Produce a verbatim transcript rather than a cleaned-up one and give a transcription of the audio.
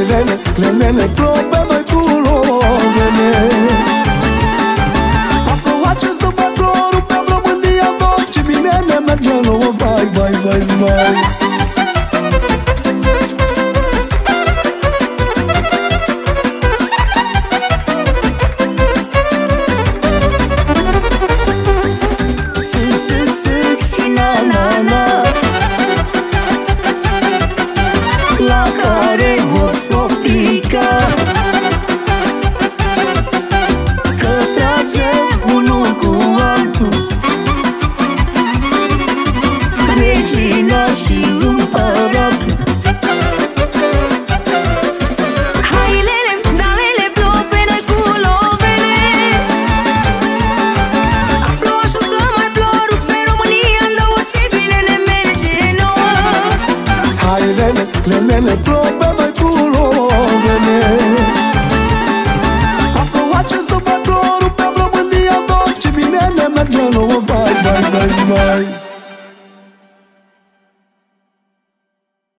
lele, lele, plouă pe noi cu lovele. A plouat și să mai plouă, rupeam România noi, ce bine ne merge nouă, vai, vai, vai, vai. Suc, suc, suc și na, na, na, la care vor softica, că tragem unul cu altul, regina și împăratul. Hai lele, da lele, plouă pe noi cu lovele. A plouat și o să mai plouă, rupe România în două, ce bine ne merge nouă. Hai lele, lele, plouă